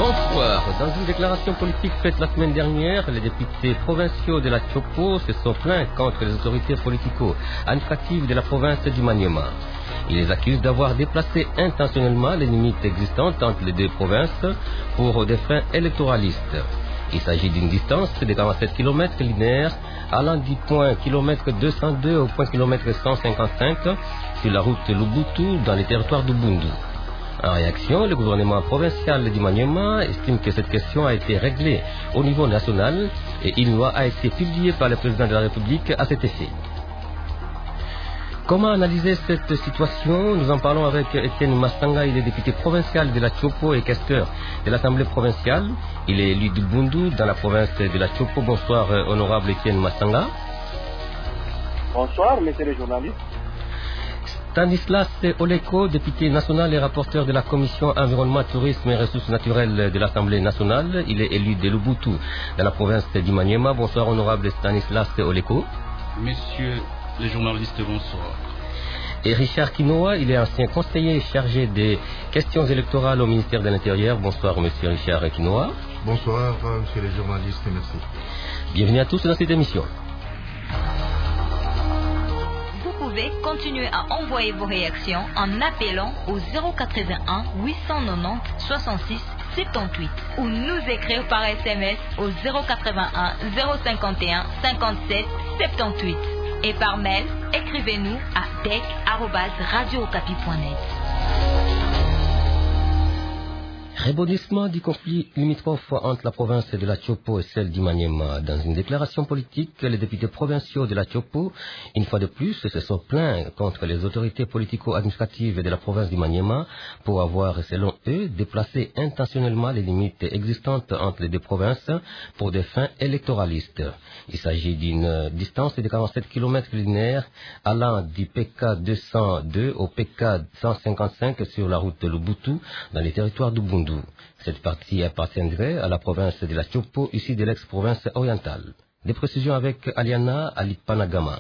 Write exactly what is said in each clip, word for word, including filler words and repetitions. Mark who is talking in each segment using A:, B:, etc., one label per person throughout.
A: Bonsoir. Dans une déclaration politique faite la semaine dernière, les députés provinciaux de la Tchopo se sont plaints contre les autorités politico-administratives de la province du Maniema. Ils les accusent d'avoir déplacé intentionnellement les limites existantes entre les deux provinces pour des fins électoralistes. Il s'agit d'une distance de quarante-sept kilomètres linéaires allant du point kilomètre deux cent deux au point kilomètre cent cinquante-cinq sur la route Lubuntu dans les territoires de Bundu. En réaction, le gouvernement provincial du Maniema estime que cette question a été réglée au niveau national et une loi a été publiée par le président de la République à cet effet. Comment analyser cette situation? Nous en parlons avec Étienne Mastanga, il est député provincial de la Tchopo et questeur de l'Assemblée provinciale. Il est élu de Bundu dans la province de la Tchopo. Bonsoir, honorable Étienne Mastanga.
B: Bonsoir, messieurs les journalistes.
A: Stanislas Oleko, député national et rapporteur de la Commission environnement, tourisme et ressources naturelles de l'Assemblée nationale. Il est élu de Lubuntu dans la province du Maniema. Bonsoir, honorable Stanislas Oleko.
C: Messieurs les journalistes, bonsoir.
A: Et Richard Kinoa, il est ancien conseiller chargé des questions électorales au ministère de l'Intérieur. Bonsoir, monsieur Richard Kinoa.
D: Bonsoir, monsieur les journalistes, et merci.
A: Bienvenue à tous dans cette émission.
E: Vous pouvez continuer à envoyer vos réactions en appelant au zéro quatre-vingt-un huit cent quatre-vingt-dix soixante-six soixante-dix-huit ou nous écrire par S M S au zéro quatre-vingt-un zéro cinquante et un cinquante-sept soixante-dix-huit. Et par mail, écrivez-nous à dec arobase radio okapi point net.
A: Rebondissement du conflit limitrophe entre la province de la Tchopo et celle du Maniema. Dans une déclaration politique, les députés provinciaux de la Tchopo, une fois de plus, se sont plaints contre les autorités politico-administratives de la province du Maniema pour avoir, selon eux, déplacé intentionnellement les limites existantes entre les deux provinces pour des fins électoralistes. Il s'agit d'une distance de quarante-sept kilomètres linéaires allant du P K deux cent deux au P K cent cinquante-cinq sur la route de Lubuntu dans les territoires de Bundu. Cette partie appartiendrait à la province de la Tchopo, issue de l'ex-province orientale. Des précisions avec Aliana Alipanagama.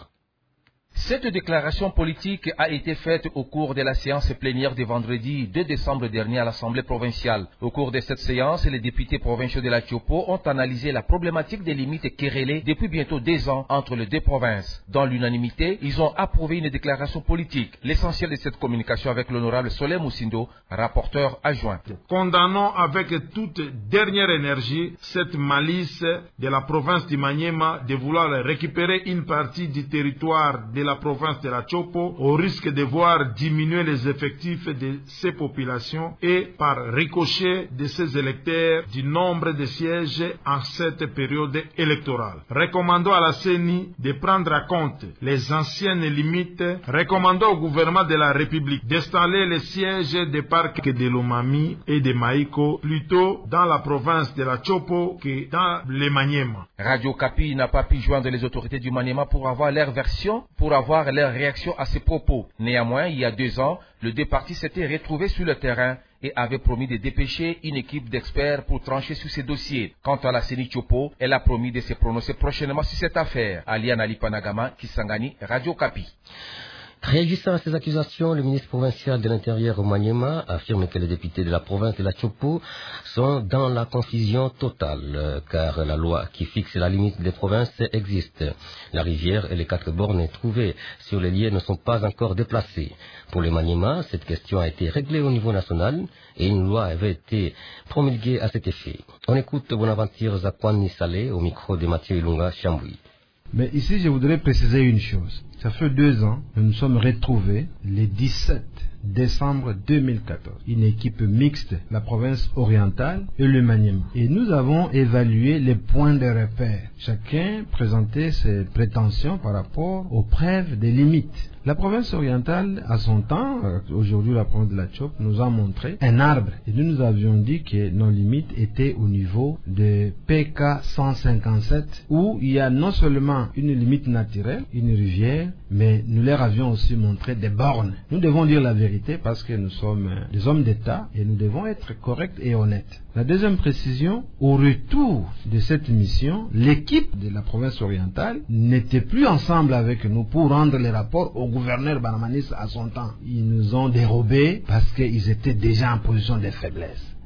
F: Cette déclaration politique a été faite au cours de la séance plénière de vendredi deux décembre dernier à l'Assemblée provinciale. Au cours de cette séance, les députés provinciaux de la Tchopo ont analysé la problématique des limites querellées depuis bientôt deux ans entre les deux provinces. Dans l'unanimité, ils ont approuvé une déclaration politique. L'essentiel de cette communication avec l'honorable Solé Moussindo, rapporteur adjoint.
G: Condamnons avec toute dernière énergie cette malice de la province du Maniema de vouloir récupérer une partie du territoire de la province de la Tchopo au risque de voir diminuer les effectifs de ces populations et par ricochet de ces électeurs du nombre de sièges en cette période électorale. Recommandons à la C E N I de prendre en compte les anciennes limites. Recommandons au gouvernement de la République d'installer les sièges des parcs de Lomami et de Maïko plutôt dans la province de la Tchopo que dans le Maniema.
F: Radio Okapi n'a pas pu joindre les autorités du Maniema pour avoir leur version, pour avoir leur réaction à ces propos. Néanmoins, il y a deux ans, les deux partis s'étaient retrouvés sur le terrain et avaient promis de dépêcher une équipe d'experts pour trancher sur ces dossiers. Quant à la C E N I Tchopo, elle a promis de se prononcer prochainement sur cette affaire. Aliana Alipanagama, Kisangani, Radio Okapi.
A: Réagissant à ces accusations, le ministre provincial de l'Intérieur au Maniema affirme que les députés de la province de la Tchopo sont dans la confusion totale, car la loi qui fixe la limite des provinces existe. La rivière et les quatre bornes trouvées sur les liens ne sont pas encore déplacées. Pour le Maniema, cette question a été réglée au niveau national et une loi avait été promulguée à cet effet. On écoute Bonaventure Zakwani Saleh au micro de Mathieu Ilunga Chamboui.
H: Mais ici, je voudrais préciser une chose. Ça fait deux ans, nous nous sommes retrouvés le dix-sept décembre deux mille quatorze. Une équipe mixte, la province orientale et le Maniema. Et nous avons évalué les points de repère. Chacun présentait ses prétentions par rapport aux preuves des limites. La province orientale, à son temps, aujourd'hui la province de la Tchopo, nous a montré un arbre. Et nous nous avions dit que nos limites étaient au niveau de P K cent cinquante-sept, où il y a non seulement une limite naturelle, une rivière, mais nous leur avions aussi montré des bornes. Nous devons dire la vérité parce que nous sommes des hommes d'État et nous devons être corrects et honnêtes. La deuxième précision, au retour de cette mission, l'équipe de la province orientale n'était plus ensemble avec nous pour rendre les rapports au gouverneur Banamanis à son temps. Ils nous ont dérobés parce qu'ils étaient déjà en position de faiblesse.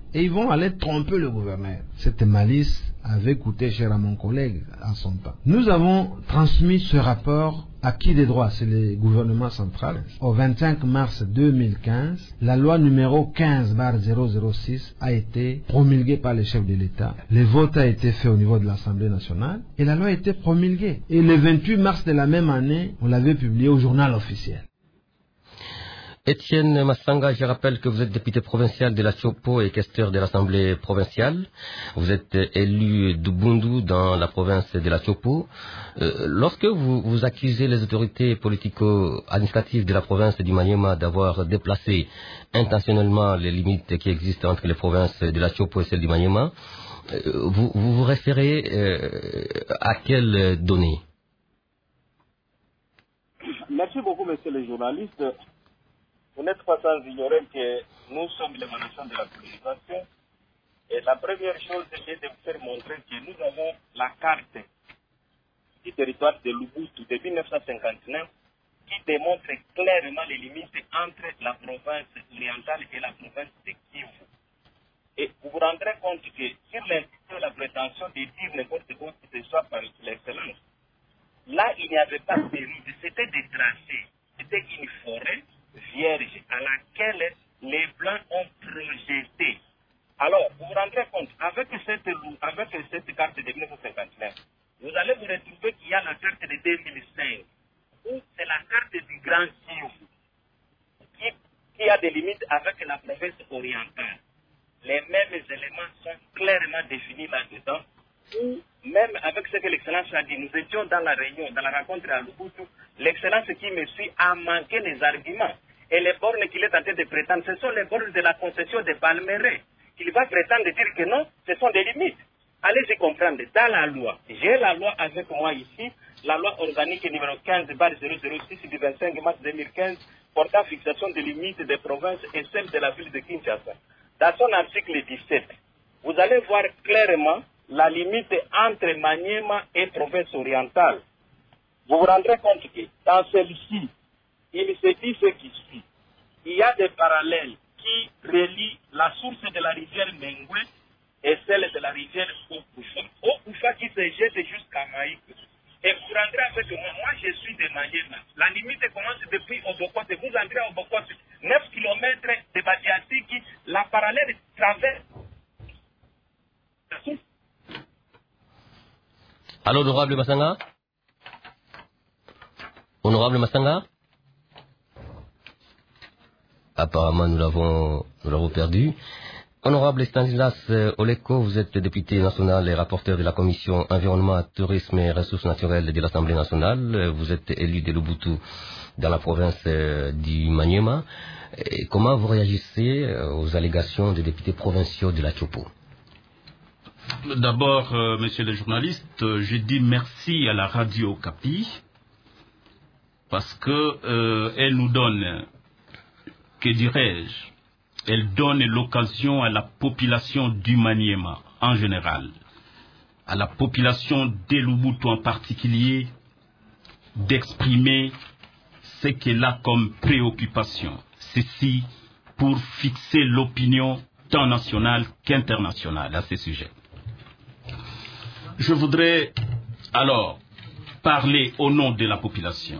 H: et ils vont aller tromper le gouverneur. Cette malice avait coûté cher à mon collègue en son temps. Nous avons transmis ce rapport à qui des droits, c'est le gouvernement central. Au vingt-cinq mars deux mille quinze, la loi numéro quinze barre zéro zéro six a été promulguée par le chef de l'État. Le vote a été fait au niveau de l'Assemblée nationale et la loi a été promulguée. Et le vingt-huit mars de la même année, on l'avait publiée au journal officiel.
A: Étienne Massanga, je rappelle que vous êtes député provincial de la Chopo et questeur de l'Assemblée provinciale. Vous êtes élu d'Ubundu dans la province de la Chopo. Euh, lorsque vous, vous accusez les autorités politico-administratives de la province du Maniema d'avoir déplacé intentionnellement les limites qui existent entre les provinces de la Chopo et celles du Maniema, euh, vous, vous vous référez euh, à quelles données?
B: Merci beaucoup, monsieur le journaliste. Vous n'êtes pas sans ignorer que nous sommes l'émanation de la communication. Et la première chose, c'est de vous faire montrer que nous avons la carte du territoire de l'Ubuntu de mille neuf cent cinquante-neuf qui démontre clairement les limites entre la province orientale et la province de Kivu. Et vous vous rendrez compte que sur la prétention de dire n'importe quoi que ce soit par l'excellence, là, il n'y avait pas de route, c'était des tracés, c'était une forêt vierge à laquelle les Blancs ont projeté. Alors, vous vous rendrez compte, avec cette, avec cette carte de mille neuf cent cinquante-neuf, vous allez vous retrouver qu'il y a la carte de deux mille cinq, où c'est la carte du Grand Kivu, qui, qui a des limites avec la province orientale. Les mêmes éléments sont clairement définis là-dedans, où même avec ce que l'excellence a dit, nous étions dans la réunion, dans la rencontre à Lubuntu, l'excellence qui me suit a manqué les arguments. Et les bornes qu'il est en train de prétendre, ce sont les bornes de la concession de Palmeraie. Il va prétendre dire que non, ce sont des limites. Allez-y comprendre, dans la loi, j'ai la loi avec moi ici, la loi organique numéro quinze barre zéro zéro six du vingt-cinq mars deux mille quinze portant fixation des limites des provinces et celle de la ville de Kinshasa. Dans son article dix-sept, vous allez voir clairement la limite entre Maniema et province orientale. Vous vous rendrez compte que dans celle-ci, il se dit ce qui suit. Il y a des parallèles qui relient la source de la rivière Mengwe et celle de la rivière Okufa. Okufa qui se jette jusqu'à Maïk. Et vous rentrez avec moi, moi je suis de Maniema. La limite commence depuis Obokote. Vous entrez à Obokote, neuf kilomètres de Badiatiki, la parallèle traverse la source.
A: Allô, honorable Massanga? Honorable Massanga? Apparemment, nous l'avons, nous l'avons perdu. Honorable Stanislas Oleko, vous êtes député national et rapporteur de la commission environnement, tourisme et ressources naturelles de l'Assemblée nationale. Vous êtes élu de l'Ubuntu dans la province du Maniema. Et comment vous réagissez aux allégations des députés provinciaux de la Chopo?
C: D'abord, euh, monsieur le journaliste, euh, je dis merci à la radio Capi parce que euh, elle nous donne, que dirais-je, elle donne l'occasion à la population du Maniema en général, à la population d'Elubuntu en particulier, d'exprimer ce qu'elle a comme préoccupation. Ceci pour fixer l'opinion tant nationale qu'internationale à ces sujets. Je voudrais alors parler au nom de la population,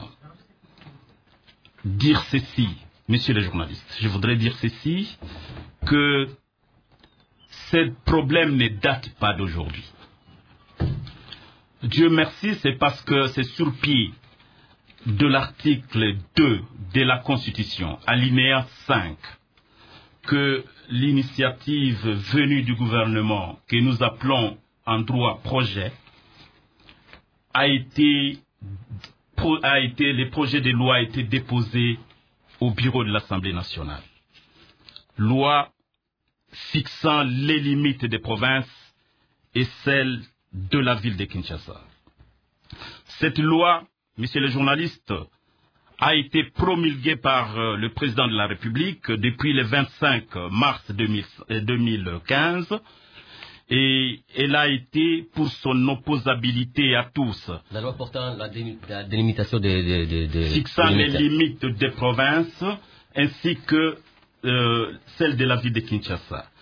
C: dire ceci, messieurs les journalistes, je voudrais dire ceci, que ce problème ne date pas d'aujourd'hui. Dieu merci, c'est parce que c'est sur pied de l'article deux de la Constitution, alinéa cinq, que l'initiative venue du gouvernement, que nous appelons en droit projet, a été, a été, les projets de loi a été déposés au bureau de l'Assemblée nationale. Loi fixant les limites des provinces et celles de la ville de Kinshasa. Cette loi, messieurs les journalistes, a été promulguée par euh, le président de la République depuis le vingt-cinq mars deux mille quinze et elle a été pour son opposabilité à tous.
A: La loi portant la, dé la délimitation des... De, de, de,
C: fixant
A: de
C: les limites des provinces ainsi que euh, celle de la ville de Kinshasa.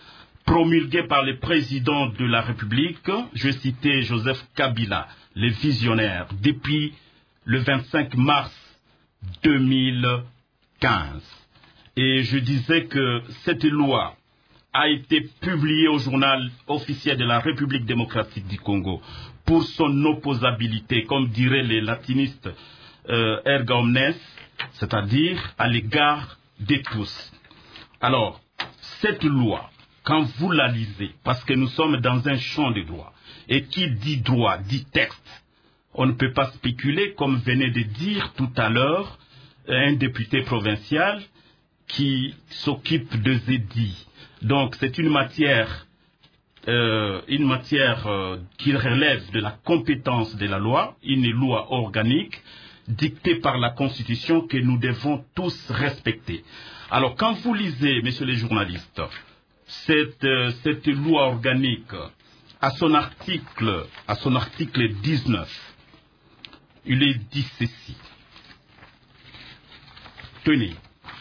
C: promulguée par le président de la République, je citais Joseph Kabila, le visionnaire, depuis le vingt-cinq mars deux mille quinze. Et je disais que cette loi a été publiée au journal officiel de la République démocratique du Congo pour son opposabilité, comme diraient les latinistes euh, erga omnes, c'est-à-dire à l'égard de tous. Alors, cette loi, quand vous la lisez, parce que nous sommes dans un champ de droit, et qui dit droit, dit texte, on ne peut pas spéculer, comme venait de dire tout à l'heure un député provincial qui s'occupe de Zédi. Donc c'est une matière, euh, une matière euh, qui relève de la compétence de la loi, une loi organique dictée par la Constitution que nous devons tous respecter. Alors quand vous lisez, messieurs les journalistes, cette, euh, cette loi organique, à son article, à son article dix-neuf, il est dit ceci. Tenez,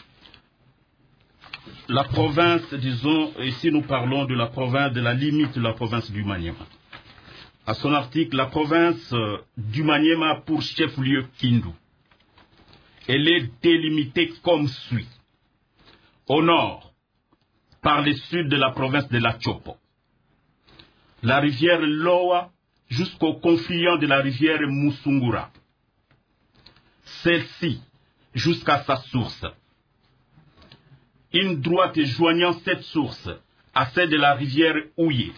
C: la province, disons, ici nous parlons de la province, de la limite de la province du Maniema. À son article, la province du Maniema pour chef-lieu Kindu. Elle est délimitée comme suit. Au nord, par le sud de la province de la Chopo. La rivière Loa jusqu'au confluent de la rivière Musungura. Celle-ci, jusqu'à sa source. Une droite joignant cette source à celle de la rivière Ouye.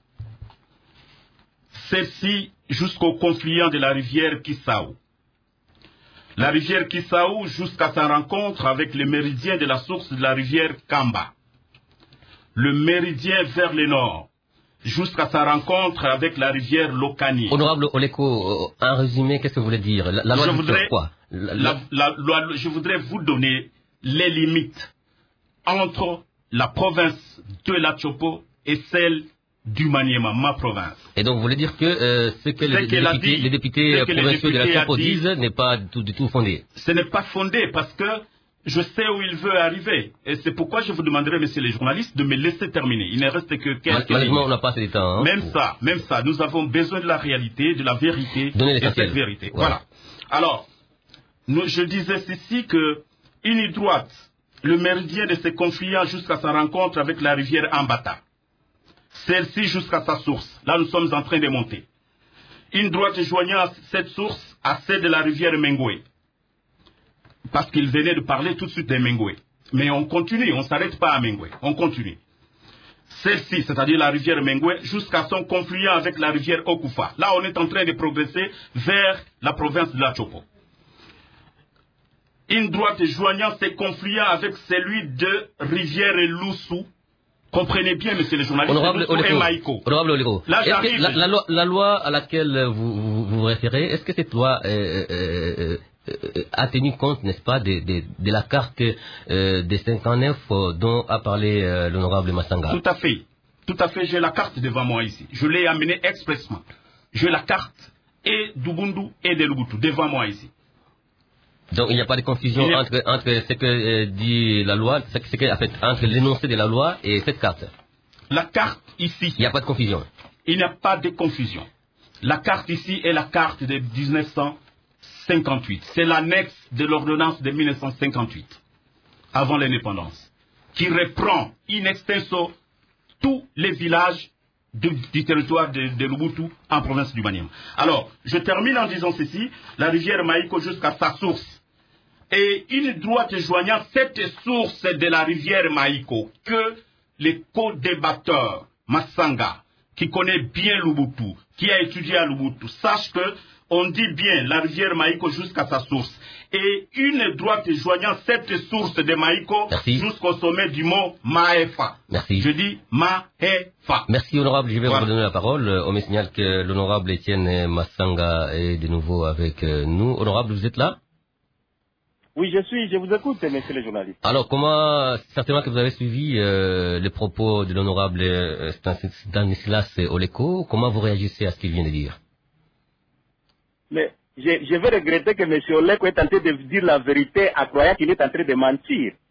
C: Celle-ci jusqu'au confluent de la rivière Kissaou. La rivière Kissaou jusqu'à sa rencontre avec le méridien de la source de la rivière Kamba. Le méridien vers le nord, jusqu'à sa rencontre avec la rivière Lokani.
A: Honorable Oleko, en résumé, qu'est-ce que vous voulez dire? La, la loi
C: je, voudrais,
A: quoi la, la...
C: La, la, la, je voudrais vous donner les limites entre la province de la Chopo et celle du Maniema, ma province.
A: Et donc vous voulez dire que euh, ce que, les, les, députés, dit, les députés provinciaux de la Chopo disent n'est pas tout, du tout fondé? Ce
C: n'est pas fondé parce que je sais où il veut arriver. Et c'est pourquoi je vous demanderai, messieurs les journalistes, de me laisser terminer. Il ne reste que quelques minutes.
A: Malheureusement, on n'a pas assez de temps. Hein,
C: même
A: pour...
C: ça, même ça. Nous avons besoin de la réalité, de la vérité,
A: de
C: cette vérité. Voilà. voilà. Alors, nous, je disais ceci que une droite, le méridien de ses confluents jusqu'à sa rencontre avec la rivière Ambata. Celle-ci jusqu'à sa source. Là, nous sommes en train de monter. Une droite joignant cette source à celle de la rivière Mengoué. Parce qu'il venait de parler tout de suite de Mengoué. Mais on continue, on ne s'arrête pas à Mengoué. On continue. Celle-ci, c'est-à-dire la rivière Mengoué, jusqu'à son confluent avec la rivière Okufa. Là, on est en train de progresser vers la province de la Chopo. Une droite joignant ses confluents avec celui de rivière Loussou. Comprenez bien, monsieur le journaliste,
A: Honorable
C: Loussou et Maïko.
A: Honorable Oleko,
C: Là,
A: la, la, loi, la loi à laquelle vous vous, vous référez, est-ce que cette loi euh, euh, euh, a tenu compte, n'est-ce pas, de, de, de la carte euh, des cinquante-neuf euh, dont a parlé euh, l'honorable Massanga?
C: Tout à fait. Tout à fait, j'ai la carte devant moi ici. Je l'ai amenée expressement. J'ai la carte et d'Ubundu et de Lubutu devant moi ici.
A: Donc il n'y a pas de confusion a... entre, entre ce que euh, dit la loi, ce que, en fait, entre l'énoncé de la loi et cette carte.
C: La carte ici.
A: Il n'y a pas de confusion.
C: Il n'y a pas de confusion. La carte ici est la carte de mille neuf cent cinquante-huit. C'est l'annexe de l'ordonnance de mille neuf cent cinquante-huit, avant l'indépendance, qui reprend in extenso tous les villages du, du territoire de, de Lubutu en province du Maniema. Alors, je termine en disant ceci, la rivière Maïko jusqu'à sa source. Et une droite joignant cette source de la rivière Maïko que les co-débatteurs Massanga, qui connaît bien Lubutu, qui a étudié à Lubutu, sache que on dit bien la rivière Maïko jusqu'à sa source. Et une droite joignant cette source de Maïko jusqu'au sommet du mont Maéfa.
A: Merci.
C: Je dis Maéfa.
A: Merci, honorable. Je vais voilà. vous donner la parole. On me signale que l'honorable Étienne Massanga est de nouveau avec nous. Honorable, vous êtes là?
B: Oui, je suis, je vous écoute, messieurs les journalistes.
A: Alors, comment, certainement que vous avez suivi euh, les propos de l'honorable euh, Stanislas Oleko, comment vous réagissez à ce qu'il vient de dire?
B: Mais je, je vais regretter que M. Oleko est en train de dire la vérité en croyant qu'il est en train de mentir.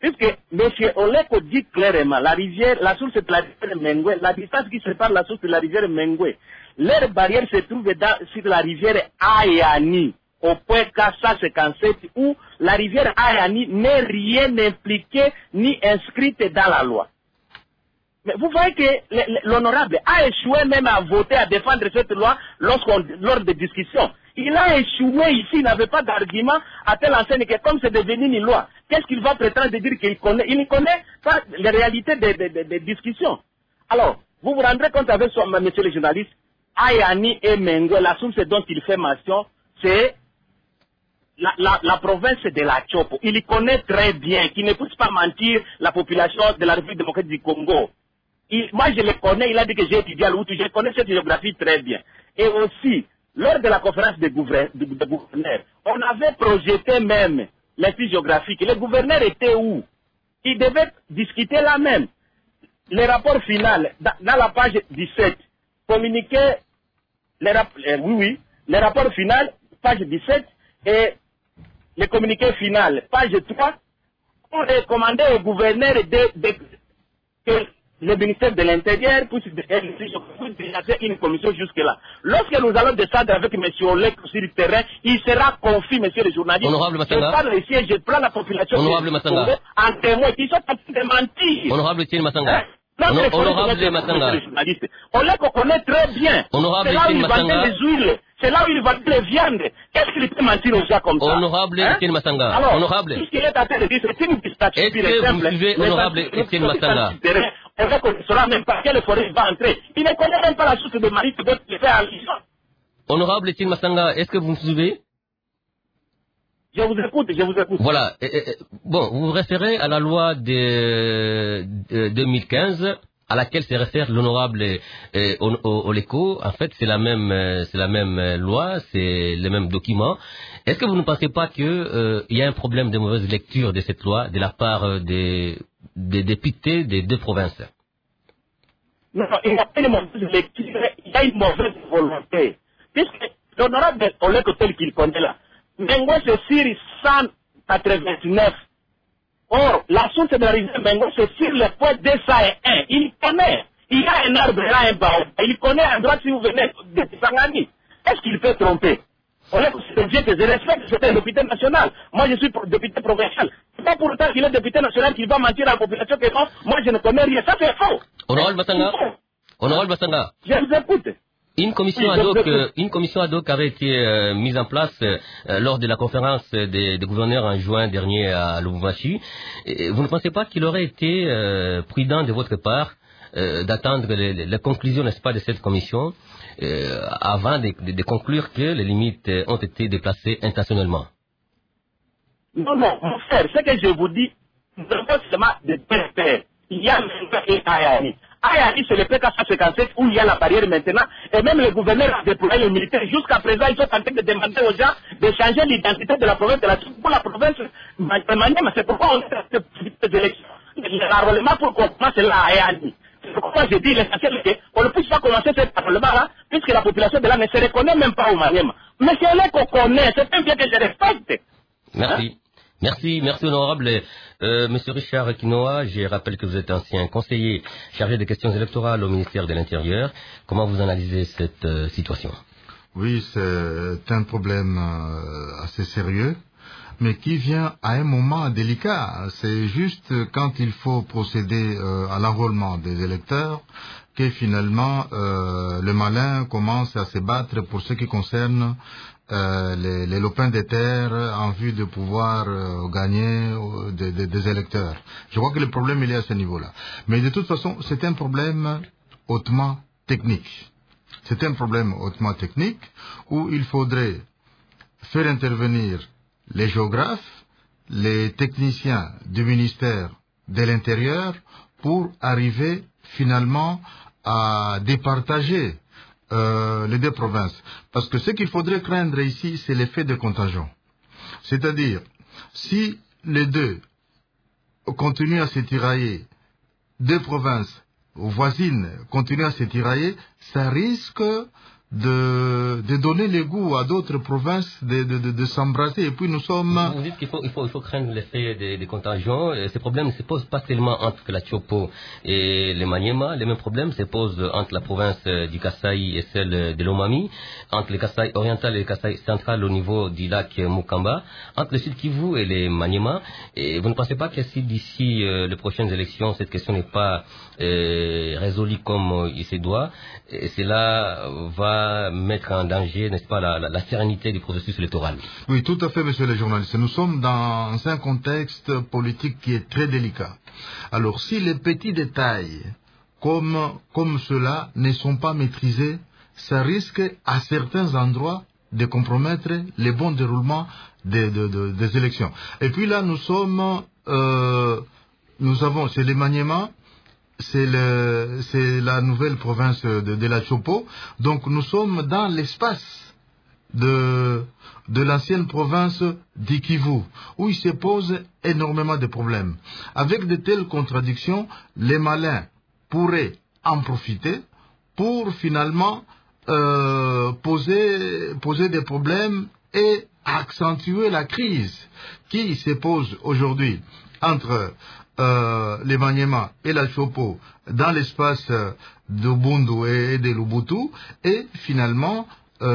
B: Puisque M. Oleko dit clairement, la rivière, la source de la rivière Mengwe, la distance qui sépare la source de la rivière Mengwe, leur barrière se trouve dans, sur la rivière Ayani, au point quatre cent cinquante-sept, où la rivière Ayani n'est rien impliqué ni inscrite dans la loi. Mais vous voyez que l'honorable a échoué même à voter, à défendre cette loi lorsqu'on, lors des discussions. Il a échoué ici, il n'avait pas d'argument à telle enseigne que comme c'est devenu une loi, qu'est-ce qu'il va prétendre de dire qu'il connaît? Il ne connaît pas les réalités des, des, des, des discussions. Alors, vous vous rendrez compte avec soi, monsieur le journaliste, Ayani et Mengo, la source dont il fait mention, c'est la, la, la province de la Chopo. Il y connaît très bien, qu'il ne puisse pas mentir la population de la République démocratique du Congo. Il, moi, je le connais, il a dit que j'ai étudié à l'Outou, je connais cette géographie très bien. Et aussi, lors de la conférence des gouverneurs, on avait projeté même l'étude géographique. Les gouverneurs étaient où? Ils devaient discuter là même. Le rapport final, dans, dans la page dix-sept, communiquer, les rap euh, oui, oui, le rapport final, page dix-sept, et le communiqué final, page trois, on recommandait au gouverneur de, de, que le ministère de l'Intérieur puisse dégager une commission jusque-là. Lorsque nous allons descendre avec M. Olek sur le terrain, il sera confié, monsieur le journaliste.
A: Honorable Massanga.
B: Je parle ici et je prends la population
A: Honorable Massanga.
B: en témoin, qui sont en train de mentir.
A: Honorable Tiene Massanga.
B: Hein? Non,
A: Honor
B: mais
A: honorable Massanga.
B: Olek, on connaît très bien.
A: Honorable
B: C'est là où
A: Tiene
B: il vendait
A: Massanga.
B: les huiles. C'est là où il vendait les viandes. Qu'est-ce qu'il peut mentir aux gens comme ça?
A: Honorable
B: hein?
A: Tiene Massanga.
B: Alors,
A: Honorable.
B: tout ce qu'il est en train de dire, c'est une pistache
A: Est-ce
B: pure et
A: que vous
B: simple.
A: suivez honorable Etienne Massanga?
B: On ne saura même pas quelle forêt il va entrer. Il ne connaît même pas la source de Mali que d'autres fait en lisant.
A: Honorable Etienne Massanga, est-ce que vous me suivez?
B: Je vous écoute, je vous écoute.
A: Voilà. Et, et, bon, vous vous référez à la loi de, de deux mille quinze à laquelle se réfère l'honorable euh, Oleko. En fait, c'est la même, euh, c'est la même euh, loi, c'est le même document. Est-ce que vous ne pensez pas qu'il euh, y a un problème de mauvaise lecture de cette loi de la part euh, des, des députés des deux provinces?
B: Non, non, il n'y a pas une mauvaise lecture, il y a une mauvaise volonté. Puisque l'honorable Oleko tel qu'il connaît là, Mengo c'est sur cent quatre-vingt-neuf. Or, la source de la rivière Mengo, c'est sur le point deux cent un. Il connaît. Il y a un arbre là, un baobab. Il connaît à droite si vous venez de Sangani. Est-ce qu'il peut tromper? On est bien que je respecte, c'est un député national. Moi, je suis député provincial. C'est pas pour autant qu'il est député national qu'il va mentir à la population que non, moi, je ne connais rien. Ça, c'est faux.
A: Honorable Massanga. Honorable Massanga.
B: Je vous écoute.
A: Une commission,
B: oui,
A: ad hoc, euh, une commission ad hoc avait été euh, mise en place euh, lors de la conférence des, des gouverneurs en juin dernier à Lubumbashi. Et vous ne pensez pas qu'il aurait été euh, prudent de votre part euh, d'attendre les, les conclusions, n'est-ce pas, de cette commission euh, avant de, de, de conclure que les limites ont été déplacées intentionnellement?
B: Non, non, mon frère, ce que je vous dis, nous avons seulement de deux pères. Il y a Menga et Ayani. Ayani, c'est le P K cent cinquante-sept où il y a la barrière maintenant, et même le gouverneur a déployé les militaires. Jusqu'à présent, ils sont en train de demander aux gens de changer l'identité de la province de la Chopo pour la province de Maniema. C'est pourquoi on est dans ces élections. L'enrôlement pour qu'on commence là à Ayani. C'est pourquoi je dis l'essentiel est qu'on ne puisse pas commencer cet enrôlement-là, puisque la population de là ne se reconnaît même pas au Maniema. Mais c'est là qu'on connaît, c'est un bien que je respecte.
A: Merci.
B: Hein?
A: Merci, merci honorable. Euh, Monsieur Richard Kinoa, je rappelle que vous êtes ancien conseiller chargé des questions électorales au ministère de l'Intérieur. Comment vous analysez cette euh, situation?
D: Oui, c'est un problème euh, assez sérieux, mais qui vient à un moment délicat. C'est juste quand il faut procéder euh, à l'enrôlement des électeurs que finalement euh, le malin commence à se battre pour ce qui concerne Euh, les, les lopins de terre en vue de pouvoir euh, gagner euh, des, des, des électeurs. Je crois que le problème il est à ce niveau-là. Mais de toute façon, c'est un problème hautement technique. C'est un problème hautement technique où il faudrait faire intervenir les géographes, les techniciens du ministère de l'Intérieur pour arriver finalement à départager Euh, les deux provinces. Parce que ce qu'il faudrait craindre ici, c'est l'effet de contagion. C'est-à-dire, si les deux continuent à se tirailler, deux provinces voisines continuent à se tirailler, ça risque de, de donner le goût à d'autres provinces de, de, de, de s'embrasser. Et puis nous sommes...
A: Vous dites qu'il faut, il faut, il faut craindre l'effet des, des contagions. Et ces problèmes ne se posent pas seulement entre la Tchopo et le Maniema. Les mêmes problèmes se posent entre la province du Kasaï et celle de l'Omami, entre le Kasaï oriental et le Kasaï central au niveau du lac Mukamba, entre le Sud Kivu et les Maniema. Et vous ne pensez pas que si d'ici euh, les prochaines élections, cette question n'est pas euh, résolue comme euh, il se doit, et cela va mettre en danger, n'est-ce pas, la, la, la sérénité du processus électoral?
D: Oui, tout à fait, monsieur le journaliste. Nous sommes dans un contexte politique qui est très délicat. Alors, si les petits détails comme, comme ceux-là ne sont pas maîtrisés, ça risque à certains endroits de compromettre le bon déroulement des, de, de, des élections. Et puis là, nous sommes, euh, nous avons, c'est les Maniema, c'est le, c'est la nouvelle province de, de la Tchopo. Donc nous sommes dans l'espace de, de l'ancienne province d'Ikivu, où il se pose énormément de problèmes. Avec de telles contradictions, les malins pourraient en profiter pour finalement euh, poser, poser des problèmes et accentuer la crise qui se pose aujourd'hui entre euh, les Maniema et la Tchopo dans l'espace de Bundu et de Lubutu, et finalement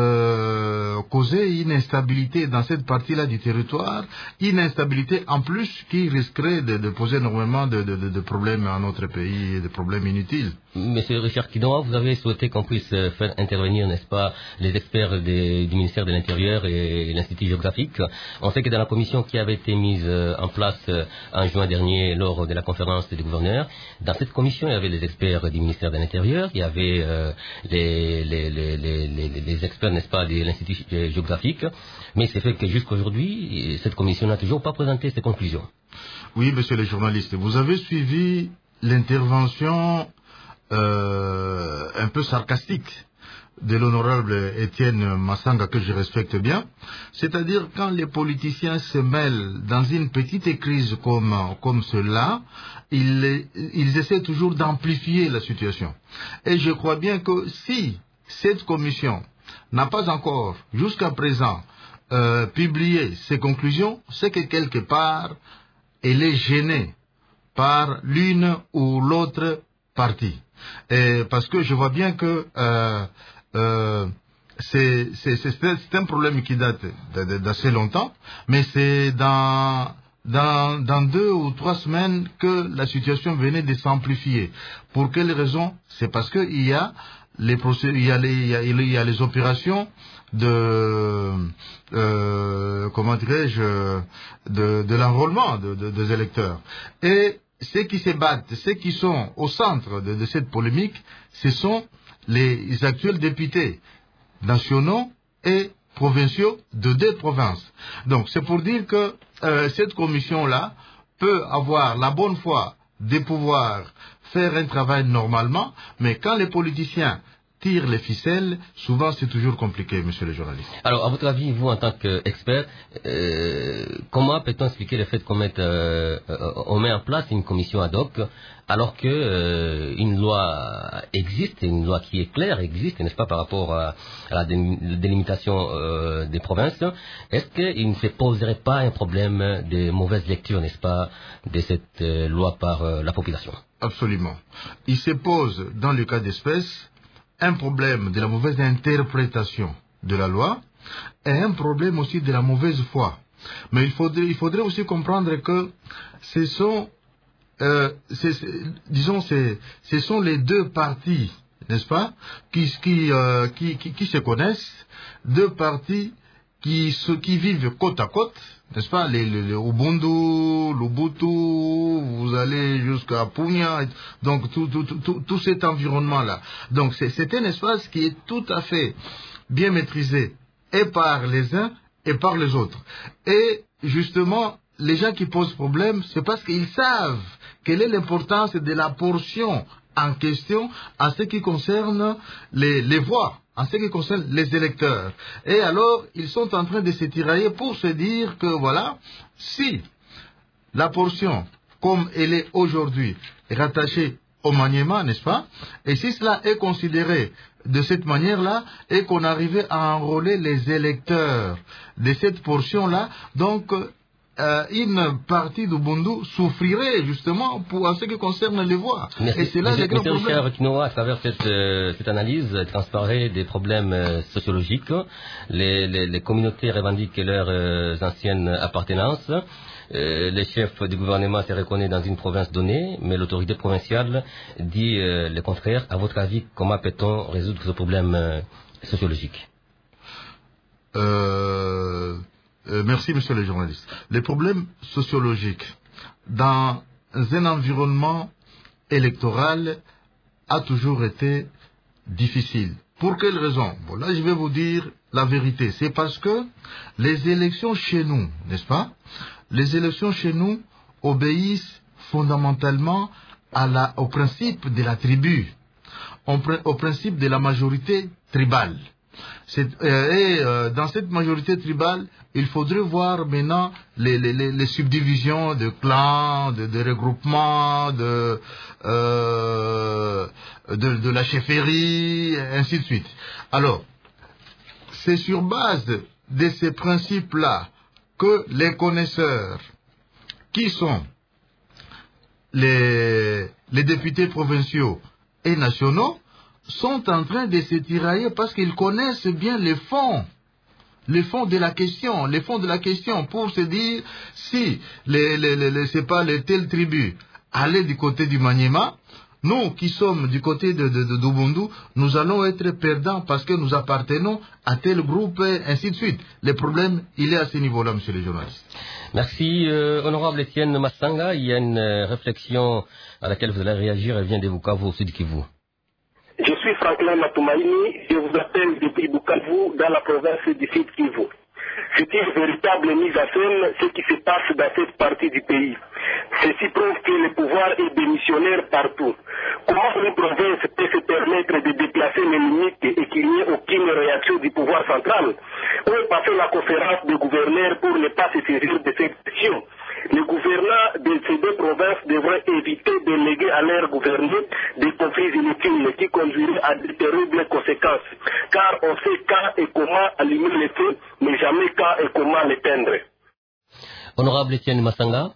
D: euh, causer une instabilité dans cette partie-là du territoire, une instabilité en plus qui risquerait de, de poser énormément de, de, de problèmes à notre pays, des problèmes inutiles.
A: Monsieur Richard Kidon, vous avez souhaité qu'on puisse faire intervenir, n'est-ce pas, les experts des, du ministère de l'Intérieur et l'Institut géographique. On sait que dans la commission qui avait été mise en place en juin dernier lors de la conférence des gouverneurs, dans cette commission, il y avait les experts du ministère de l'Intérieur, il y avait euh, les, les, les, les, les, les experts, n'est-ce pas, de l'Institut géographique, mais c'est fait que jusqu'aujourd'hui, cette commission n'a toujours pas présenté ses conclusions.
D: Oui, monsieur le journaliste, vous avez suivi l'intervention Euh, un peu sarcastique de l'honorable Étienne Massanga, que je respecte bien, c'est-à-dire quand les politiciens se mêlent dans une petite crise comme, comme cela, ils, ils essaient toujours d'amplifier la situation. Et je crois bien que si cette commission n'a pas encore, jusqu'à présent, euh, publié ses conclusions, c'est que quelque part, elle est gênée par l'une ou l'autre partie. Et parce que je vois bien que euh, euh, c'est, c'est, c'est, c'est un problème qui date d'assez longtemps, mais c'est dans, dans, dans deux ou trois semaines que la situation venait de s'amplifier. Pour quelle raison? C'est parce qu'il y a les procé- il y a les, il y a, il y a les opérations de euh, comment dirais-je de, de l'enrôlement de, de, des électeurs. Et ceux qui se battent, ceux qui sont au centre de, de cette polémique, ce sont les actuels députés nationaux et provinciaux de deux provinces. Donc c'est pour dire que euh, cette commission-là peut avoir la bonne foi de pouvoir faire un travail normalement, mais quand les politiciens tirent les ficelles, souvent c'est toujours compliqué, monsieur le journaliste.
A: Alors, à votre avis, vous en tant qu'expert, euh, comment peut-on expliquer le fait qu'on mette, euh, on met en place une commission ad hoc, alors que euh, une loi existe, une loi qui est claire existe, n'est-ce pas, par rapport à, à la délimitation euh, des provinces? Est-ce qu'il ne se poserait pas un problème de mauvaise lecture, n'est-ce pas, de cette euh, loi par euh, la population?
D: Absolument. Il se pose, dans le cas d'espèce, un problème de la mauvaise interprétation de la loi et un problème aussi de la mauvaise foi. Mais il faudrait, il faudrait aussi comprendre que ce sont, euh, c'est, c'est, disons, c'est, ce sont les deux parties, n'est-ce pas, qui, qui, euh, qui, qui, qui se connaissent, deux parties qui, se, qui vivent côte à côte, n'est-ce pas, les, les, les Ubundu, l'Ubutu, vous allez jusqu'à Punya, donc tout, tout, tout, tout cet environnement-là. Donc c'est, c'est un espace qui est tout à fait bien maîtrisé, et par les uns et par les autres. Et justement, les gens qui posent problème, c'est parce qu'ils savent quelle est l'importance de la portion en question en ce qui concerne les, les voix, en ce qui concerne les électeurs. Et alors, ils sont en train de se tirailler pour se dire que, voilà, si la portion, comme elle est aujourd'hui, est rattachée au Maniema, n'est-ce pas? Et si cela est considéré de cette manière-là, et qu'on arrivait à enrôler les électeurs de cette portion-là, donc euh, une partie du Bundu souffrirait justement pour en ce qui concerne les voix.
A: Merci.
D: Et c'est là le grand problème.
A: Monsieur Richard, à travers cette, euh, cette analyse, transparaît des problèmes euh, sociologiques. Les, les, les communautés revendiquent leurs euh, anciennes appartenances. Euh, les chefs du gouvernement se reconnaissent dans une province donnée, mais l'autorité provinciale dit euh, le contraire. À votre avis, comment peut-on résoudre ce problème euh, sociologique?
D: euh, euh, Merci, monsieur le journaliste. Les problèmes sociologiques dans un environnement électoral a toujours été difficile. Pour quelle raison? Bon, là, je vais vous dire la vérité. C'est parce que les élections chez nous, n'est-ce pas? Les élections chez nous obéissent fondamentalement à la, au principe de la tribu, au, au principe de la majorité tribale. C'est, euh, et euh, dans cette majorité tribale, il faudrait voir maintenant les, les, les, les subdivisions de clans, de, de regroupements, de, euh, de, de la chefferie, ainsi de suite. Alors, c'est sur base de ces principes-là que les connaisseurs, qui sont les, les députés provinciaux et nationaux, sont en train de se tirailler parce qu'ils connaissent bien les fonds, les fonds de la question, les fonds de la question, pour se dire si les, les, les, les c'est pas les telles tribus allaient du côté du Maniema, nous qui sommes du côté de, de, de d'Ubundu, nous allons être perdants parce que nous appartenons à tel groupe, et ainsi de suite. Le problème, il est à ce niveau-là, monsieur le journaliste.
A: Merci, euh, honorable Étienne Massanga. Il y a une euh, réflexion à laquelle vous allez réagir. Elle vient de Bukavu, au Sud Kivu.
B: Je suis Franklin Matoumaïni, je vous appelle depuis Bukavu, dans la province du Sud Kivu. C'est une véritable mise à scène ce qui se passe dans cette partie du pays. Ceci prouve que le pouvoir est démissionnaire partout. Comment une province peut se permettre de déplacer les limites et qu'il n'y ait aucune réaction du pouvoir central? Où est passée la conférence des gouverneurs pour ne pas se saisir de cette question? Les gouvernants de ces deux provinces devraient éviter de léguer à leurs gouverneurs des conflits inutiles qui conduiraient à de terribles conséquences. Car on sait quand et comment allumer le feu, mais jamais quand et comment l'éteindre.
A: Honorable Étienne Massanga.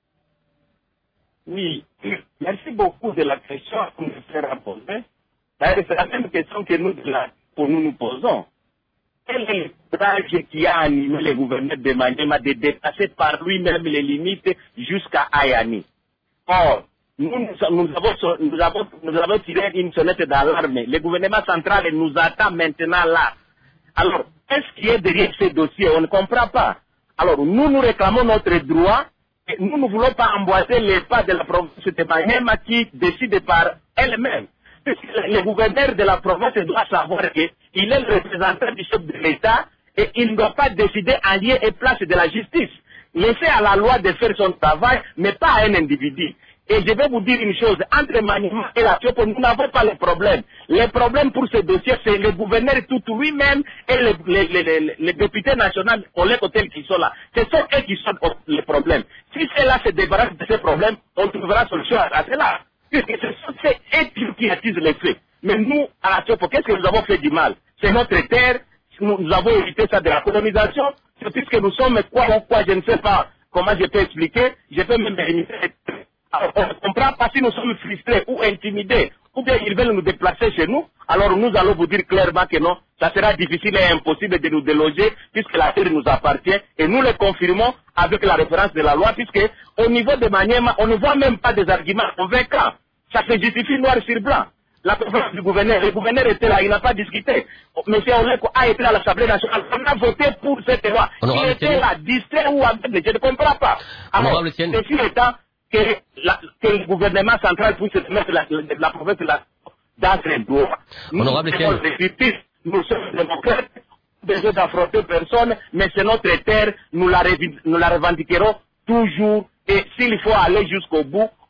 B: Oui, merci beaucoup de la question que vous avez posée. C'est la même question que nous, pour nous, nous posons. Quel est le courage qui a animé le gouverneur de Maniema de dépasser par lui-même les limites jusqu'à Ayani? Or, nous, nous, nous, avons, nous, avons, nous avons tiré une sonnette d'alarme. Le gouvernement central nous attend maintenant là. Alors, qu'est-ce qui est derrière ce dossier? On ne comprend pas. Alors, nous, nous réclamons notre droit. Et nous ne voulons pas emboîter les pas de la province de Maniema qui décide par elle-même. Le gouverneur de la province doit savoir qu'il est le représentant du chef de l'État et il ne doit pas décider en lieu et place de la justice. Laissez à la loi de faire son travail, mais pas à un individu. Et je vais vous dire une chose, entre Maniema et la Tchopo, nous n'avons pas le problème. Le problème pour ce dossier, c'est le gouverneur tout lui-même et les, les, les, les, les députés nationaux, collègues hôtels qui sont là. Ce sont eux qui sont le problème. Si ceux-là se débarrassent de ce problème, on trouvera solution à cela. Puisque ce sont eux qui attisent les faits. Mais nous, à la Tchopo, qu'est-ce que nous avons fait du mal? C'est notre terre, nous, nous avons évité ça de la colonisation, c'est puisque nous sommes quoi ou quoi, je ne sais pas comment je peux expliquer, je peux même limiter. Alors, on ne comprend pas si nous sommes frustrés ou intimidés, ou bien ils veulent nous déplacer chez nous, alors nous allons vous dire clairement que non, ça sera difficile et impossible de nous déloger, puisque la terre nous appartient, et nous le confirmons avec la référence de la loi, puisque au niveau de Maniema, on ne voit même pas des arguments convaincants. Ça se justifie noir sur blanc. La conférence du gouverneur, le gouverneur était là, il n'a pas discuté. Monsieur Oleko a été à l'Assemblée nationale, on a voté pour cette loi. Il était là, distrait ou aveugle, je ne comprends pas. Alors, ceci étant, que, la, que le gouvernement central puisse mettre la, la, la province là, dans ses droits. Nous sommes des nous sommes démocrates, besoin d'affronter personne, mais c'est notre terre, nous la, nous la revendiquerons toujours, et s'il faut aller jusqu'au bout,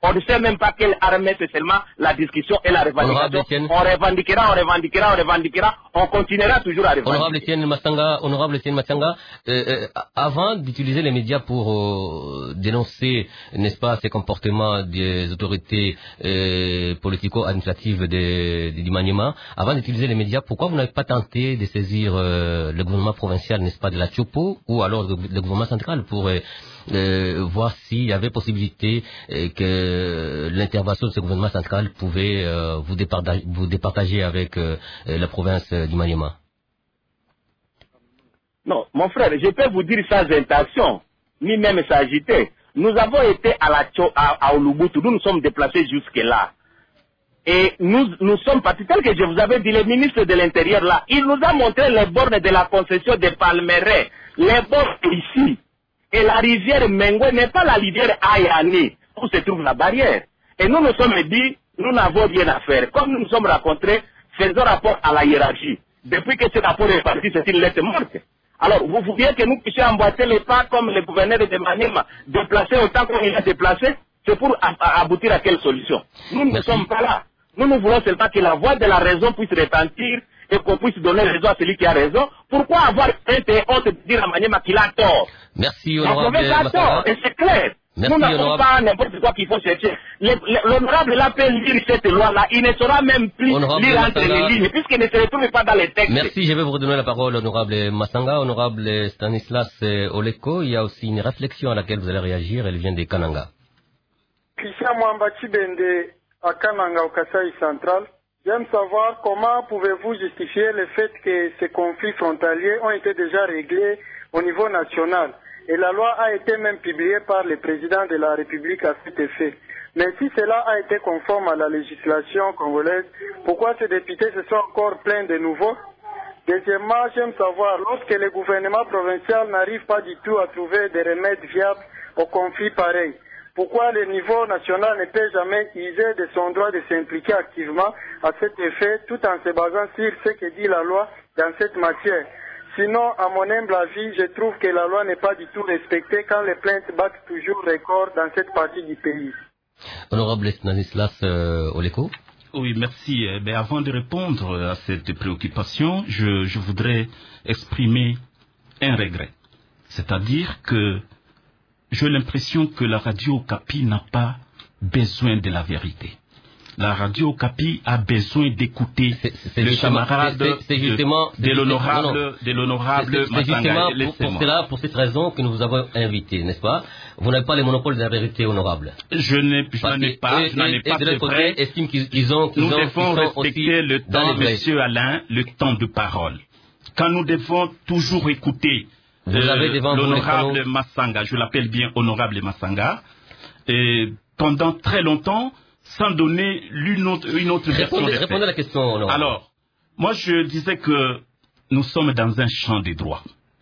B: On ne sait même pas quelle armée, c'est seulement la discussion et la revendication. On revendiquera, on revendiquera, on revendiquera, on continuera toujours à revendiquer.
A: Honorable Etienne Massanga, honorable Etienne Massanga, euh, euh, avant d'utiliser les médias pour euh, dénoncer, n'est-ce pas, ces comportements des autorités euh, politico-administratives du Maniema, avant d'utiliser les médias, pourquoi vous n'avez pas tenté de saisir euh, le gouvernement provincial, n'est-ce pas, de la Tchopo, ou alors le, le gouvernement central pour euh, euh, voir s'il y avait possibilité euh, que l'intervention de ce gouvernement central pouvait euh, vous, départager, vous départager avec euh, la province du Maniema?
B: Non, mon frère, je peux vous dire sans intention, ni même s'agiter. Nous avons été à la Tcho, à, à Olubutu, nous nous sommes déplacés jusque-là. Et nous, nous sommes partis, tel que je vous avais dit, le ministre de l'Intérieur là, il nous a montré les bornes de la concession de Palmeret, les bornes ici. Et la rivière Mengwe n'est pas la rivière Ayani, où se trouve la barrière. Et nous nous sommes dit, nous n'avons rien à faire. Comme nous nous sommes rencontrés, faisons rapport à la hiérarchie. Depuis que ce rapport est parti, c'est une lettre morte. Alors, vous vouliez que nous puissions emboîter les pas comme le gouverneur de Maniema, déplacer autant qu'on il a déplacé, c'est pour aboutir à quelle solution? Nous ne sommes pas là. Nous, nous voulons seulement que la voix de la raison puisse retentir et qu'on puisse donner raison à celui qui a raison. Pourquoi avoir un et honte de dire à Maniema qu'il a tort?
A: Merci, honorable.
B: La a tort, et c'est clair.
A: Merci,
B: nous n'avons pas n'importe quoi qu'il faut chercher. L'honorable là peut lire cette loi-là, il ne saura même plus honorable lire entre les lignes, puisqu'il ne se retrouve pas dans les textes.
A: Merci, je vais vous redonner la parole, honorable Massanga, honorable Stanislas Oleko. Il y a aussi une réflexion à laquelle vous allez réagir, elle vient de Kananga.
I: Christian Mwambachi Bende à Kananga, au Kasaï central. J'aime savoir comment pouvez-vous justifier le fait que ces conflits frontaliers ont été déjà réglés au niveau national. Et la loi a été même publiée par le président de la République à cet effet. Mais si cela a été conforme à la législation congolaise, pourquoi ces députés se sont encore plaints de nouveau? Deuxièmement, j'aime savoir, lorsque le gouvernement provincial n'arrive pas du tout à trouver des remèdes viables aux conflits pareils, pourquoi le niveau national ne peut jamais user de son droit de s'impliquer activement à cet effet, tout en se basant sur ce que dit la loi dans cette matière? Sinon, à mon humble avis, je trouve que la loi n'est pas du tout respectée quand les plaintes battent toujours record dans cette partie du pays.
A: Honorable Stanislas euh, Oleko.
C: Oui, merci. Mais avant de répondre à cette préoccupation, je, je voudrais exprimer un regret. C'est-à-dire que j'ai l'impression que la radio Okapi n'a pas besoin de la vérité. La radio Okapi a besoin d'écouter le camarade de, de l'honorable de l'honorable
A: Massanga. C'est justement pour, pour cela, pour cette raison que nous vous avons invité, n'est-ce pas? Vous n'avez pas le monopole de la vérité, honorable.
C: Je n'ai pas, je n'en ai pas, c'est vrai.
A: Estime qu'ils, qu'ils ont, qu'ils
C: nous
A: ont,
C: devons respecter le temps, Monsieur Alain, le temps de parole. Quand nous devons toujours écouter euh, l'honorable Massanga, je l'appelle bien honorable Massanga, et pendant très longtemps, sans donner une autre, une autre version.
A: Répondez, répondez à la question, honorable.
C: Alors, moi je disais que nous sommes dans un champ des droits.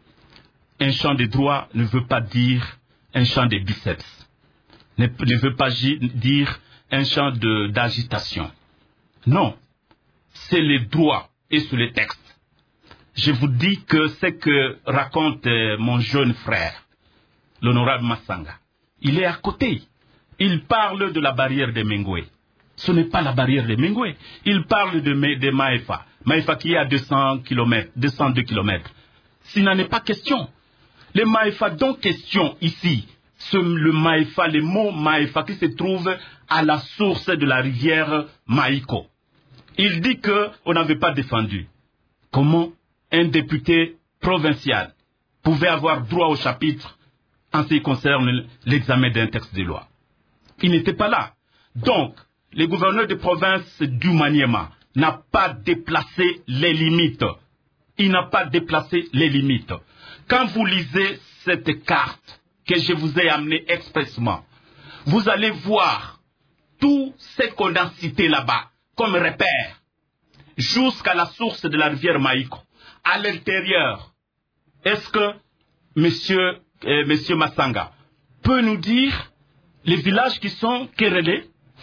C: Un champ des droits ne veut pas dire un champ de biceps, ne, ne veut pas dire un champ de, d'agitation. Non, c'est les droits et sur les textes. Je vous dis que ce que raconte euh, mon jeune frère, l'honorable Massanga, il est à côté. Il parle de la barrière de Mengwe. Ce n'est pas la barrière de Mengwe. Il parle de, de Maïfa. Maïfa qui est à deux cents kilomètres, deux cent deux kilomètres. S'il n'en est pas question. Le Maïfa dont question ici, ce, le Maïfa, le mot Maïfa qui se trouve à la source de la rivière Maïko. Il dit qu'on n'avait pas défendu. Comment un député provincial pouvait avoir droit au chapitre en ce qui concerne l'examen d'un texte de loi? Il n'était pas là. Donc, le gouverneur de province du Maniema n'a pas déplacé les limites. Il n'a pas déplacé les limites. Quand vous lisez cette carte que je vous ai amenée expressement, vous allez voir tout ce qu'on a cité là-bas comme repère, jusqu'à la source de la rivière Maïko. À l'intérieur, est-ce que monsieur, euh, monsieur Massanga peut nous dire les villages qui sont querellés?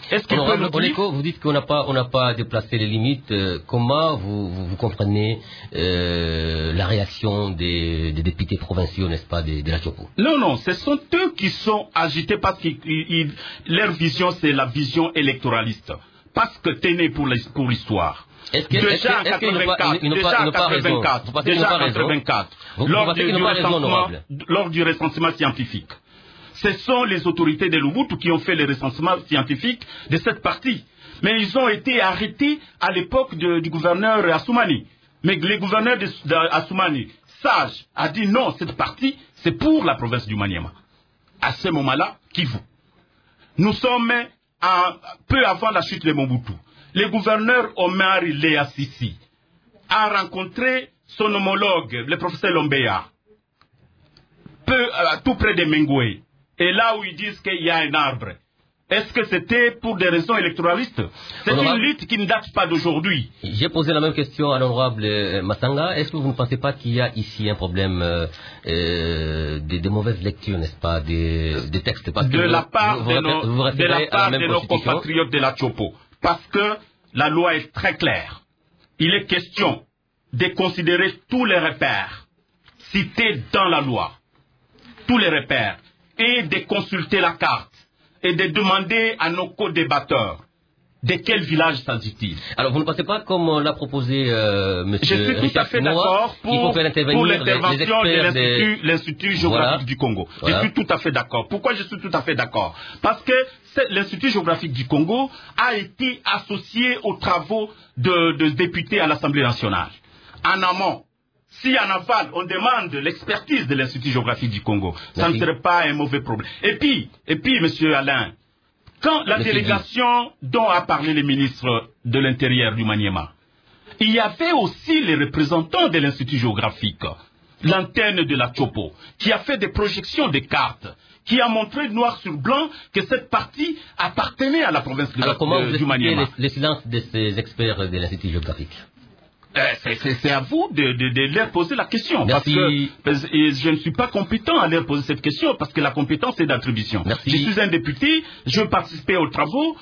C: Est-ce qu'il peut le dire?
A: Oléko, vous dites qu'on n'a pas, on n'a pas déplacé les limites. Euh, comment vous, vous, vous comprenez euh, la réaction des, des députés provinciaux, n'est-ce pas, de, de la Tchopo?
C: Non, non, ce sont eux qui sont agités parce que leur vision, c'est la vision électoraliste. Parce que t'es né pour l'histoire.
A: Est-ce que,
C: déjà en quatre-vingt-quatre, déjà en quatre-vingt-quatre, déjà en quatre-vingt-quatre, lors, lors du recensement scientifique. Ce sont les autorités de l'Ubuntu qui ont fait le recensement scientifique de cette partie. Mais ils ont été arrêtés à l'époque du gouverneur Assoumani. Mais le gouverneur Assoumani, sage, a dit non, cette partie, c'est pour la province du Maniema. À ce moment-là, Kivu. Nous sommes à, peu avant la chute de Mobutu. Le gouverneur Omar Léa Sissi a rencontré son homologue, le professeur Lombeya, peu, euh, tout près de Mengoué. Et là où ils disent qu'il y a un arbre, est-ce que c'était pour des raisons électoralistes? C'est une lutte qui ne date pas d'aujourd'hui.
A: J'ai posé la même question à l'honorable euh, Massanga. Est-ce que vous ne pensez pas qu'il y a ici un problème euh, euh, de, de mauvaise lecture, n'est-ce pas, des, des textes? Parce
C: de,
A: que
C: la
A: vous,
C: part
A: vous,
C: de,
A: vous,
C: nos,
A: vous
C: de la part de nos compatriotes de la Tchopo. Parce que la loi est très claire. Il est question de considérer tous les repères cités dans la loi. Tous les repères. Et de consulter la carte. Et de demander à nos co-débatteurs de quel village s'agit-il.
A: Alors, vous ne pensez pas, comme l'a proposé euh, M.
C: Je suis tout à fait d'accord pour, pour l'intervention de l'Institut géographique voilà. du Congo. Voilà. Je suis tout à fait d'accord. Pourquoi je suis tout à fait d'accord? Parce que l'Institut géographique du Congo a été associé aux travaux de, de députés à l'Assemblée nationale. En amont. Si en aval, on demande l'expertise de l'Institut géographique du Congo, Merci. ça ne serait pas un mauvais problème. Et puis, et puis, Monsieur Alain, quand la Merci. délégation dont a parlé le ministre de l'Intérieur du Maniema, il y avait aussi les représentants de l'Institut géographique, l'antenne de la Tchopo, qui a fait des projections de cartes, qui a montré noir sur blanc que cette partie appartenait à la province de
A: Alors,
C: la,
A: comment
C: de,
A: vous
C: du Maniema.
A: Le, le silence de ces experts de l'Institut géographique?
C: Euh, c'est à vous de, de, de leur poser la question.
A: Merci.
C: Parce que et je ne suis pas compétent à leur poser cette question parce que la compétence est d'attribution. Je suis un député, je veux participer aux travaux.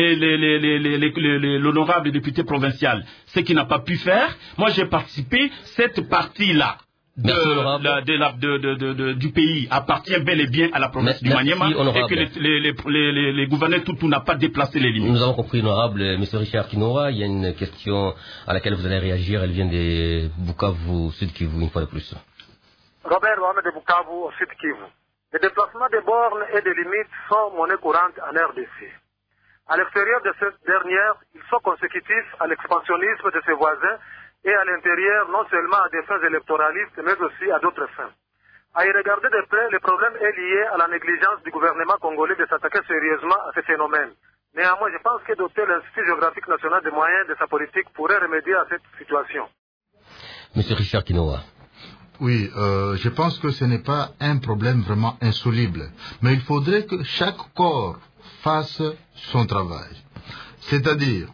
C: L'honorable député provincial, ce qu'il n'a pas pu faire, moi j'ai participé, cette partie-là de, la, de la, de, de, de, de, du pays appartient bel et bien à la province Merci, du Maniema et que les, les, les, les, les gouverneurs Tutu n'a pas déplacé les limites.
A: Nous avons compris, honorable M. Richard Kinoa. Il y a une question à laquelle vous allez réagir. Elle vient de Bukavu, Sud Kivu, une fois de plus.
J: Robert Mohamed de Bukavu, au Sud Kivu. Les déplacements des bornes et des limites sont monnaie courante en R D C. À l'extérieur de cette dernière, ils sont consécutifs à l'expansionnisme de ses voisins et à l'intérieur, non seulement à des fins électoralistes, mais aussi à d'autres fins. À y regarder de près, le problème est lié à la négligence du gouvernement congolais de s'attaquer sérieusement à ce phénomène. Néanmoins, je pense que doter l'Institut géographique national des moyens de sa politique pourrait remédier à cette situation.
A: Monsieur Richard Kinoa.
D: Oui, euh, je pense que ce n'est pas un problème vraiment insoluble, mais il faudrait que chaque corps fasse son travail. C'est-à-dire,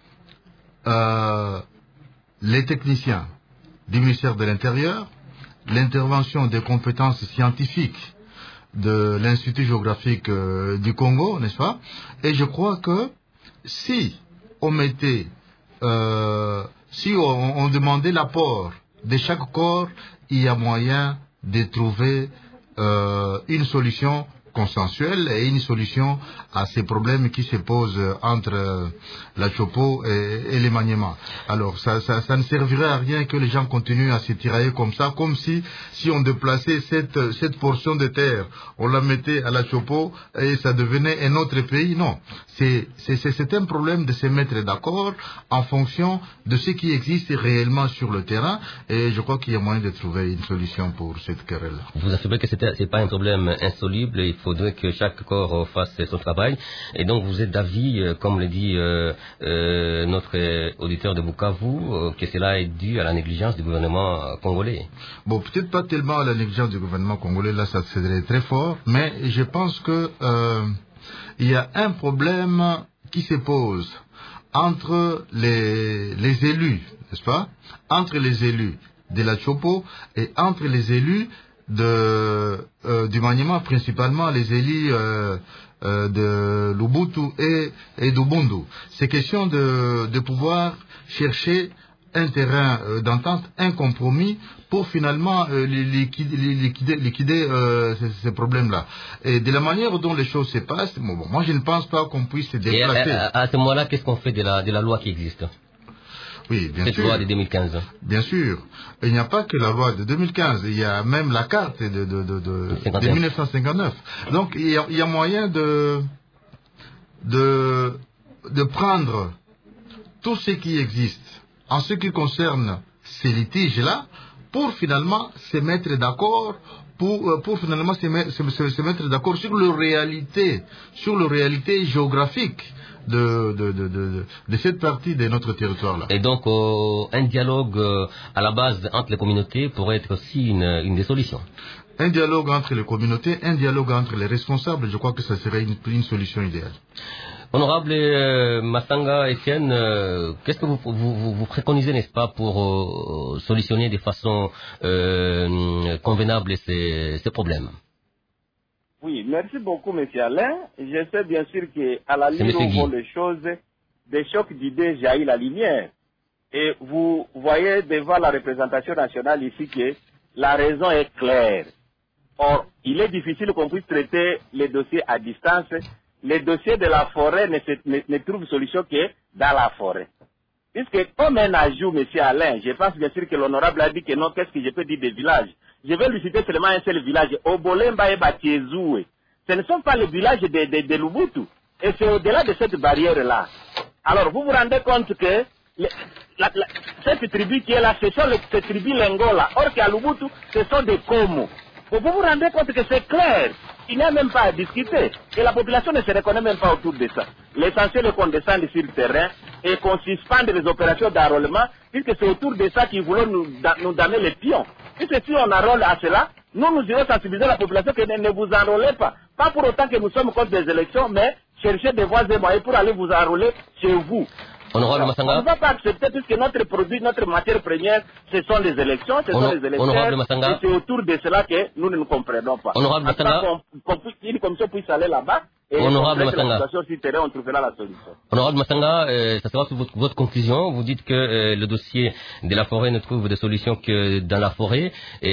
D: euh, les techniciens du ministère de l'Intérieur, l'intervention des compétences scientifiques de l'Institut géographique euh, du Congo, n'est-ce pas? Et je crois que si on mettait, euh, si on, on demandait l'apport de chaque corps, il y a moyen de trouver euh, une solution consensuelle et une solution à ces problèmes qui se posent entre la Tchopo et, et les Maniema. Alors, ça, ça, ça ne servirait à rien que les gens continuent à se tirailler comme ça, comme si, si on déplaçait cette, cette portion de terre, on la mettait à la Tchopo et ça devenait un autre pays. Non. C'est, c'est, c'est un problème de se mettre d'accord en fonction de ce qui existe réellement sur le terrain et je crois qu'il y a moyen de trouver une solution pour cette querelle.
A: Vous affirmez que ce n'est pas un problème insoluble, il faudrait que chaque corps fasse son travail. Et donc vous êtes d'avis, comme le dit euh, euh, notre auditeur de Bukavu, euh, que cela est dû à la négligence du gouvernement congolais.
D: Bon, peut-être pas tellement à la négligence du gouvernement congolais, là ça serait très fort, mais je pense que euh, il y a un problème qui se pose entre les, les élus, n'est-ce pas? Entre les élus de la Tchopo et entre les élus de, euh, du Maniema, principalement les élus euh, euh, de l'Ubuntu et, et d'Ubuntu. C'est question de, de pouvoir chercher un terrain euh, d'entente, un compromis pour finalement euh, liquider, liquider, liquider euh, ces, ces problèmes-là. Et de la manière dont les choses se passent, bon, bon, moi je ne pense pas qu'on puisse se déplacer.
A: Et à, à, à ce moment-là, qu'est-ce qu'on fait de la, de la loi qui existe?
D: Oui, bien
A: Cette
D: sûr.
A: loi de deux mille quinze.
D: Bien sûr. Et il n'y a pas que la loi de deux mille quinze, il y a même la carte de, de, de, de, de mille neuf cent cinquante-neuf. Donc il y a, il y a moyen de, de, de prendre tout ce qui existe en ce qui concerne ces litiges-là pour finalement se mettre d'accord, pour, pour finalement se, se, se, se mettre d'accord sur la réalité, sur la réalité géographique de, de, de, de, de cette partie de notre territoire-là.
A: Et donc, euh, un dialogue euh, à la base entre les communautés pourrait être aussi une, une des solutions.
D: Un dialogue entre les communautés, un dialogue entre les responsables, je crois que ça serait une, une solution idéale.
A: Honorable euh, Massanga Etienne, euh, qu'est-ce que vous, vous, vous préconisez, n'est-ce pas, pour euh, solutionner de façon euh, convenable ces, ces problèmes?
B: Oui, merci beaucoup, M. Alain. Je sais bien sûr qu'à la lumière où vont les choses, des chocs d'idées jaillissent la lumière. Et vous voyez devant la représentation nationale ici que la raison est claire. Or, il est difficile qu'on puisse traiter les dossiers à distance. Les dossiers de la forêt ne, se, ne, ne trouvent solution que dans la forêt. Puisque comme un ajout, M. Alain, je pense bien sûr que l'honorable a dit que non, qu'est-ce que je peux dire des villages? Je vais lui citer seulement un seul village, Obolemba et Batiezoué. Ce ne sont pas les villages de, de, de l'Ubuntu. Et c'est au-delà de cette barrière-là. Alors, vous vous rendez compte que le, la, la, cette tribu qui est là, ce sont les, ces tribus Lengola. Or qu'à l'Ubuntu, ce sont des Como. Vous vous rendez compte que c'est clair. Il n'y a même pas à discuter. Et la population ne se reconnaît même pas autour de ça. L'essentiel est qu'on descende sur le terrain et qu'on suspende les opérations d'enrôlement, puisque c'est autour de ça qu'ils voulaient nous, nous donner les pions. Puisque si on enrôle à cela, nous nous irons sensibiliser la population que ne, ne vous enrôlez pas. Pas pour autant que nous sommes contre des élections, mais cherchez des voies et moyens pour aller vous enrôler chez vous.
A: Honorable Massanga.
B: On ne va pas accepter puisque notre produit, notre matière première, ce sont les élections, ce
A: Honor,
B: sont les élections.
A: Honorable Massanga.
B: Et c'est autour de cela que nous ne nous comprenons pas.
A: Honorable Massanga.
B: Une commission puisse aller là-bas et
A: Honorable Massanga.
B: la situation sur le terrain, on trouvera la solution.
A: Honorable Massanga, euh, ça sera sur votre, votre conclusion. Vous dites que euh, le dossier de la forêt ne trouve de solution que dans la forêt.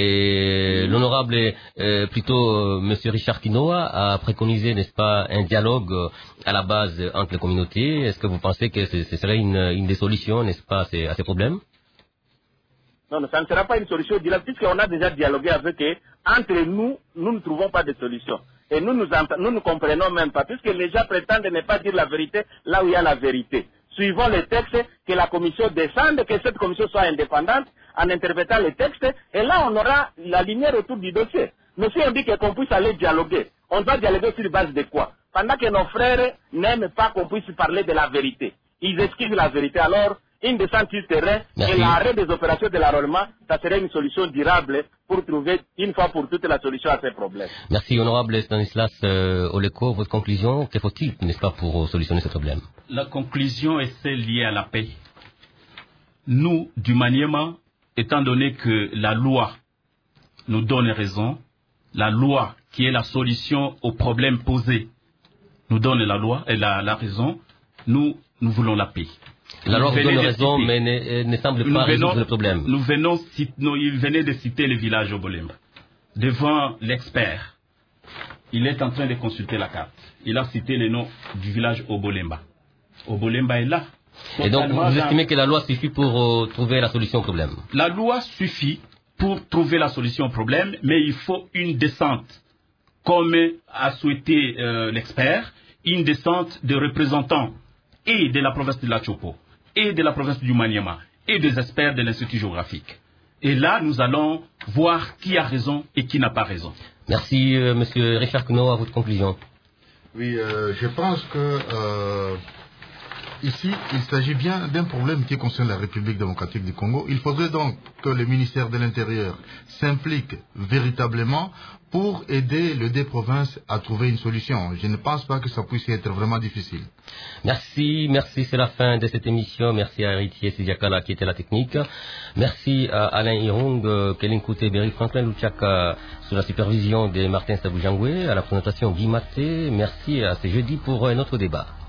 A: Et mmh. l'honorable, euh, plutôt euh, Monsieur Richard Kinoa, a préconisé, n'est-ce pas, un dialogue euh, à la base entre les communautés. Est-ce que vous pensez que ce, ce serait une, une des solutions, n'est-ce pas, à ces, à ces problèmes?
B: Non, non, ça ne sera pas une solution directe, puisqu'on a déjà dialogué avec eux. Entre nous, nous ne trouvons pas de solution. Et nous nous, nous nous comprenons même pas, puisque les gens prétendent ne pas dire la vérité là où il y a la vérité. Suivons les textes, que la commission descende, que cette commission soit indépendante en interprétant les textes, et là on aura la lumière autour du dossier. Mais si on dit qu'on puisse aller dialoguer, on doit dialoguer sur base de quoi? Pendant que nos frères n'aiment pas qu'on puisse parler de la vérité. Ils esquivent la vérité. Alors, une descente sur le terrain et l'arrêt des opérations de l'enrôlement, ça serait une solution durable pour trouver une fois pour toutes la solution à ces problèmes.
A: Merci, honorable Stanislas euh, Oleko. Votre conclusion, que faut-il, n'est-ce pas, pour solutionner ce problème?
C: La conclusion est celle liée à la paix. Nous, du Maniema, étant donné que la loi nous donne raison, la loi qui est la solution aux problèmes posés nous donne la loi et la, la raison, nous, nous voulons la paix.
A: La loi vous donne raison, citer, mais ne, ne semble pas résoudre le problème.
C: Nous venons, nous, il venait de citer le village Obolemba. Devant l'expert, il est en train de consulter la carte. Il a cité le nom du village Obolemba. Obolemba est là.
A: Et donc, vous dans... estimez que la loi suffit pour euh, trouver la solution au problème?
C: La loi suffit pour trouver la solution au problème, mais il faut une descente, comme a souhaité euh, l'expert, une descente de représentants et de la province de la Chopo, et de la province du Maniema, et des experts de l'Institut géographique. Et là, nous allons voir qui a raison et qui n'a pas raison.
A: Merci, euh, Monsieur Richard Kino, à votre conclusion.
D: Oui, euh, je pense que euh, ici, il s'agit bien d'un problème qui concerne la République démocratique du Congo. Il faudrait donc que le ministère de l'Intérieur s'implique véritablement pour aider le deux provinces à trouver une solution. Je ne pense pas que ça puisse être vraiment difficile.
A: Merci, merci, c'est la fin de cette émission. Merci à Héritier Sidiakala qui était la technique. Merci à Alain Irung, Kélin Kouté, Berry Franklin Luchaka sous la supervision de Martin Saboujangoué, à la présentation Guy Maté. Merci à ce jeudi pour notre débat.